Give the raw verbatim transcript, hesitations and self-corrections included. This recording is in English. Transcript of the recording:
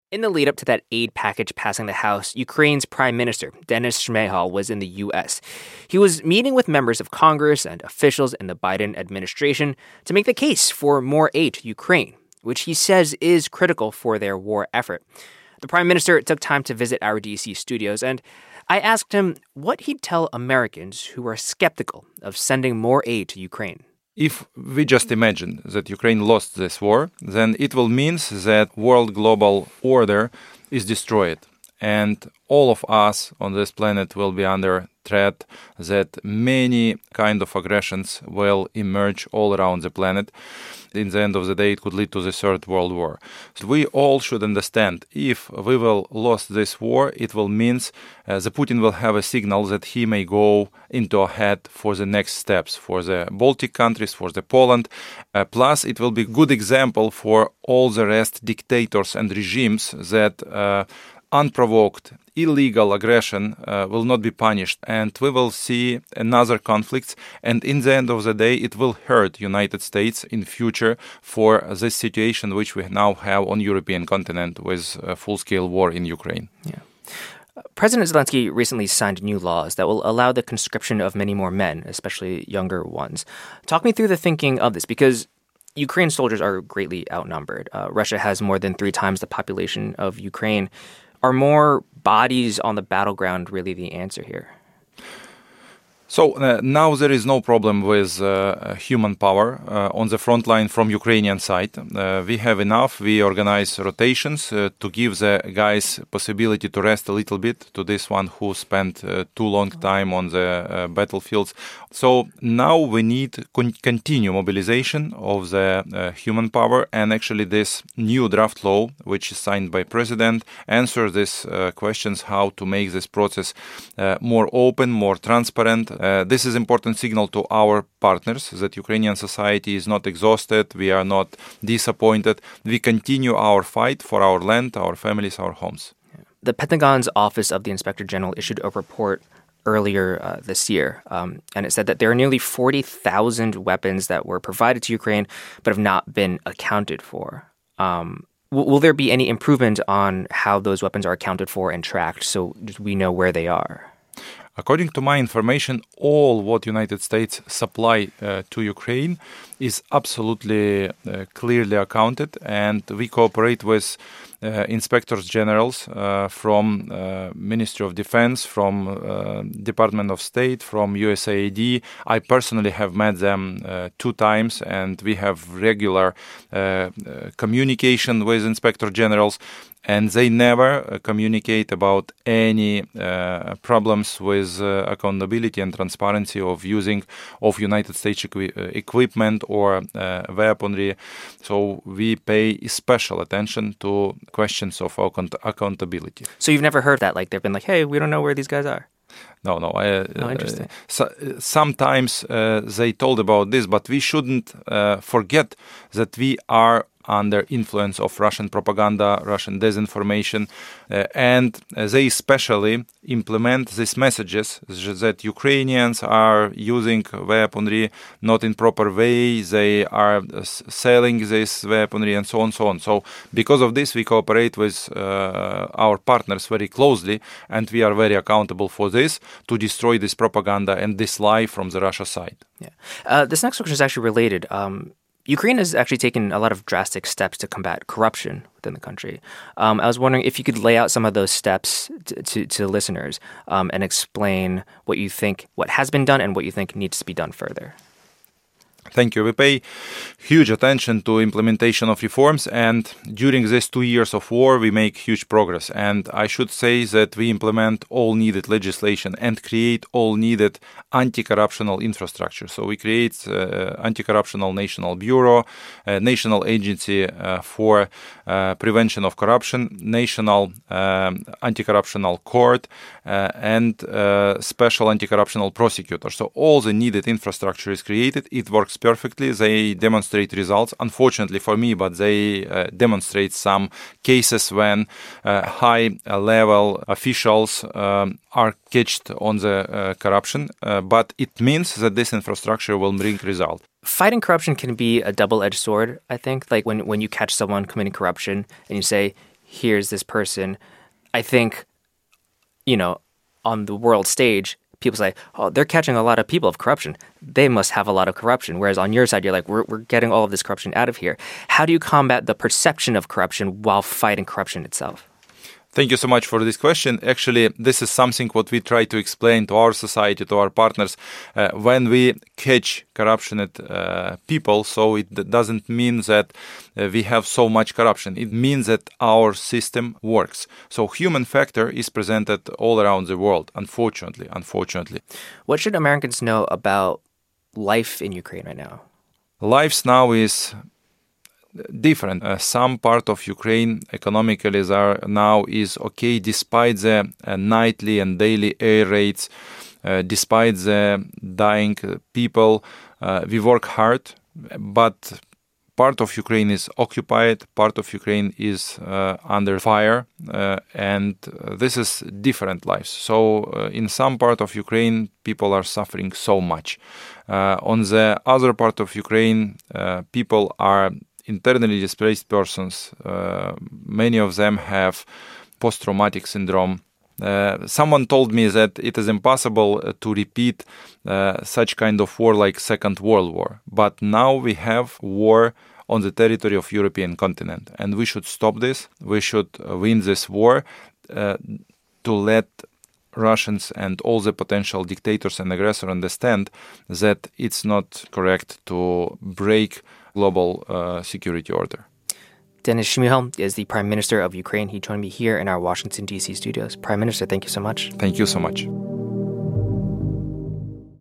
In the lead up to that aid package passing the House, Ukraine's Prime Minister, Denis Shmyhal, was in the U S. He was meeting with members of Congress and officials in the Biden administration to make the case for more aid to Ukraine, which he says is critical for their war effort. The Prime Minister took time to visit our D C studios, and I asked him what he'd tell Americans who are skeptical of sending more aid to Ukraine. If we just imagine that Ukraine lost this war, then it will mean that world global order is destroyed. And all of us on this planet will be under threat, that many kind of aggressions will emerge all around the planet. In the end of the day, it could lead to the Third World War. So we all should understand, if we will lose this war, it will mean uh, the Putin will have a signal that he may go into ahead for the next steps, for the Baltic countries, for the Poland. Uh, plus, it will be a good example for all the rest dictators and regimes that uh, unprovoked, illegal aggression uh, will not be punished, and we will see another conflict, and in the end of the day it will hurt United States in future for this situation which we now have on European continent with a full-scale war in Ukraine. Yeah. Uh, President Zelensky recently signed new laws that will allow the conscription of many more men, especially younger ones. Talk me through the thinking of this, because Ukraine soldiers are greatly outnumbered. Uh, Russia has more than three times the population of Ukraine. Are more bodies on the battleground really the answer here? So uh, now there is no problem with uh, human power uh, on the front line from Ukrainian side. Uh, we have enough. We organize rotations uh, to give the guys possibility to rest a little bit, to this one who spent uh, too long time on the uh, battlefields. So now we need con- continue mobilization of the uh, human power, and actually this new draft law, which is signed by President, answers these uh, questions how to make this process uh, more open, more transparent. Uh, this is important signal to our partners that Ukrainian society is not exhausted, we are not disappointed. We continue our fight for our land, our families, our homes. The Pentagon's Office of the Inspector General issued a report earlier uh, this year, um, and it said that there are nearly forty thousand weapons that were provided to Ukraine but have not been accounted for. Um, w- will there be any improvement on how those weapons are accounted for and tracked so we know where they are? According to my information, all what United States supply uh, to Ukraine is absolutely uh, clearly accounted, and we cooperate with uh, inspectors generals uh, from uh, Ministry of Defense, from uh, Department of State, from U S A I D. I personally have met them uh, two times, and we have regular uh, uh, communication with inspector generals. And they never uh, communicate about any uh, problems with uh, accountability and transparency of using of United States equi- uh, equipment or uh, weaponry. So we pay special attention to questions of account- accountability. So you've never heard that? Like they've been like, hey, we don't know where these guys are? No, no. Uh, oh, interesting. Uh, so, sometimes uh, they told about this, but we shouldn't uh, forget that we are under influence of Russian propaganda, Russian disinformation, uh, and uh, they especially implement these messages that Ukrainians are using weaponry not in proper way, they are uh, selling this weaponry, and so on, so on. So because of this, we cooperate with uh, our partners very closely, and we are very accountable for this, to destroy this propaganda and this lie from the Russia side. Yeah. Uh, this next question is actually related. Um, Ukraine has actually taken a lot of drastic steps to combat corruption within the country. Um, I was wondering if you could lay out some of those steps to, to, to listeners um, and explain what you think, what has been done and what you think needs to be done further. Thank you. We pay huge attention to implementation of reforms, and during these two years of war, we make huge progress. And I should say that we implement all needed legislation and create all needed anti-corruptional infrastructure. So we create uh, anti-corruptional national bureau, uh, national agency uh, for uh, prevention of corruption, national um, anti-corruptional court, uh, and uh, special anti-corruptional prosecutor. So all the needed infrastructure is created. It works perfectly. They demonstrate results, unfortunately for me, but they uh, demonstrate some cases when uh, high-level officials um, are catched on the uh, corruption, uh, but it means that this infrastructure will bring result. Fighting corruption can be a double-edged sword, I think. Like when, when you catch someone committing corruption and you say, here's this person. I think, you know, on the world stage, people say, oh, they're catching a lot of people of corruption. They must have a lot of corruption. Whereas on your side, you're like, we're, we're getting all of this corruption out of here. How do you combat the perception of corruption while fighting corruption itself? Thank you so much for this question. Actually, this is something what we try to explain to our society, to our partners. Uh, when we catch corruptionate uh, people, so it doesn't mean that uh, we have so much corruption. It means that our system works. So human factor is presented all around the world, unfortunately, unfortunately. What should Americans know about life in Ukraine right now? Life now is different. Uh, some part of Ukraine economically is are now is okay despite the uh, nightly and daily air raids, uh, despite the dying people. Uh, we work hard, but part of Ukraine is occupied, part of Ukraine is uh, under fire, uh, and uh, this is different lives. So uh, in some part of Ukraine, people are suffering so much. Uh, on the other part of Ukraine, uh, people are internally displaced persons. Uh, many of them have post-traumatic syndrome. Uh, someone told me that it is impossible uh, to repeat uh, such kind of war like Second World War. But now we have war on the territory of European continent, and we should stop this. We should uh, win this war uh, to let Russians and all the potential dictators and aggressors understand that it's not correct to break global uh, security order. Denis Shmyhal is the Prime Minister of Ukraine. He joined me here in our Washington, D C studios. Prime Minister, thank you so much. Thank you so much.